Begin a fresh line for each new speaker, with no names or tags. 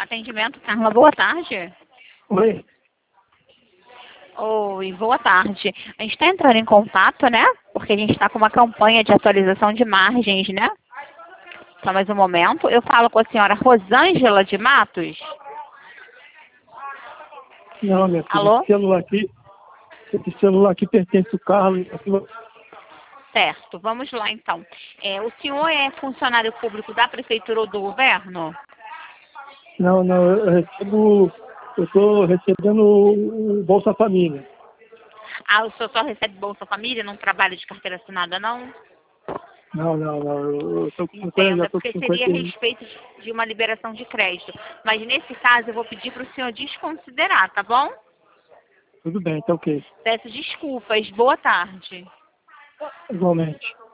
Atendimento, Carla, boa tarde.
Oi,
Oi, boa tarde. A gente está entrando em contato, né? Porque a gente está com uma campanha de atualização de margens, né? Só mais um momento. Eu falo com a senhora Rosângela de Matos.
não, minha filha,
Alô?
esse celular aqui pertence ao Carlos.
Certo, vamos lá então. O senhor é funcionário público da prefeitura ou do governo?
Não, eu estou recebendo o Bolsa Família.
Ah, o senhor só recebe Bolsa Família, não trabalha de carteira assinada, não?
Não, eu estou com 50,
Entendo,
já
é
estou com
porque seria a
50
respeito de uma liberação de crédito. Mas nesse caso eu vou pedir para o senhor desconsiderar, tá bom?
Tudo bem, tá ok.
Peço desculpas. Boa tarde.
Igualmente.